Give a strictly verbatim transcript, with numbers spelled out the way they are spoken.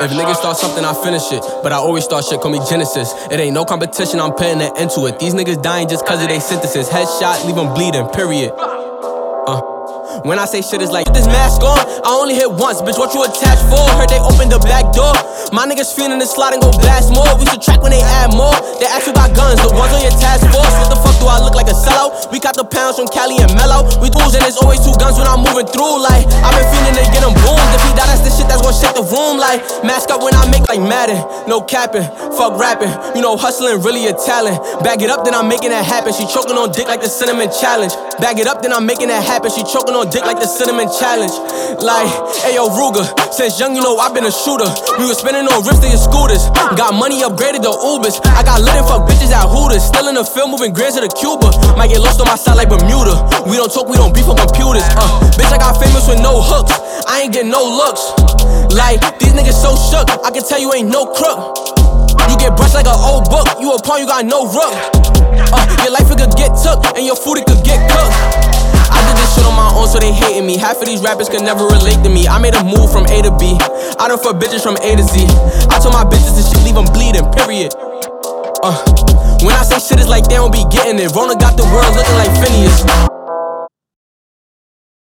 If niggas start something, I finish it. But I always start shit, call me Genesis. It ain't no competition, I'm putting an end to it. These niggas dying just cause of they synthesis. Headshot, leave them bleeding, period. Uh. When I say shit is like, put this mask on, I only hit once, bitch, what you attached for? Heard they opened the back door. My niggas feeling the slide and go blast more. We subtract when they add more. They ask you about guns, the ones on your task force. What the fuck do I look like a sellout? We got the pounds from Cali and Mellow. We tools and there's always two guns when I'm moving through. Like, I've been feeling to get them boomed. If he die, that's the shit that's gonna shake the room. Like, mask up when I make like Madden. No capping, fuck rapping. You know, hustling really a talent. Bag it up, then I'm making that happen. She choking on dick like the cinnamon challenge. Bag it up, then I'm making that happen. She choking on dick like the cinnamon challenge. Like, ayo Ruger, since young you know I've been a shooter. We was spending on rips to your scooters. Got money upgraded to Ubers. I got lit and fuck bitches at Hooters. Still in the field moving grams to the Cuba. Might get lost on my side like Bermuda. We don't talk, we don't beef on computers. Uh, bitch I got famous with no hooks. I ain't get no looks. Like, these niggas so shook, I can tell you ain't no crook. You get brushed like an old book. You a pawn, you got no rook. Uh, your life it could get took, and your food it could get cooked. I did this shit on my own, so they hating me. Half of these rappers could never relate to me. I made a move from A to B. I done fuck bitches from A to Z. I told my bitches this shit leave them bleeding, period. Uh, when I say shit is like they don't be getting it. Rona got the world looking like Phineas.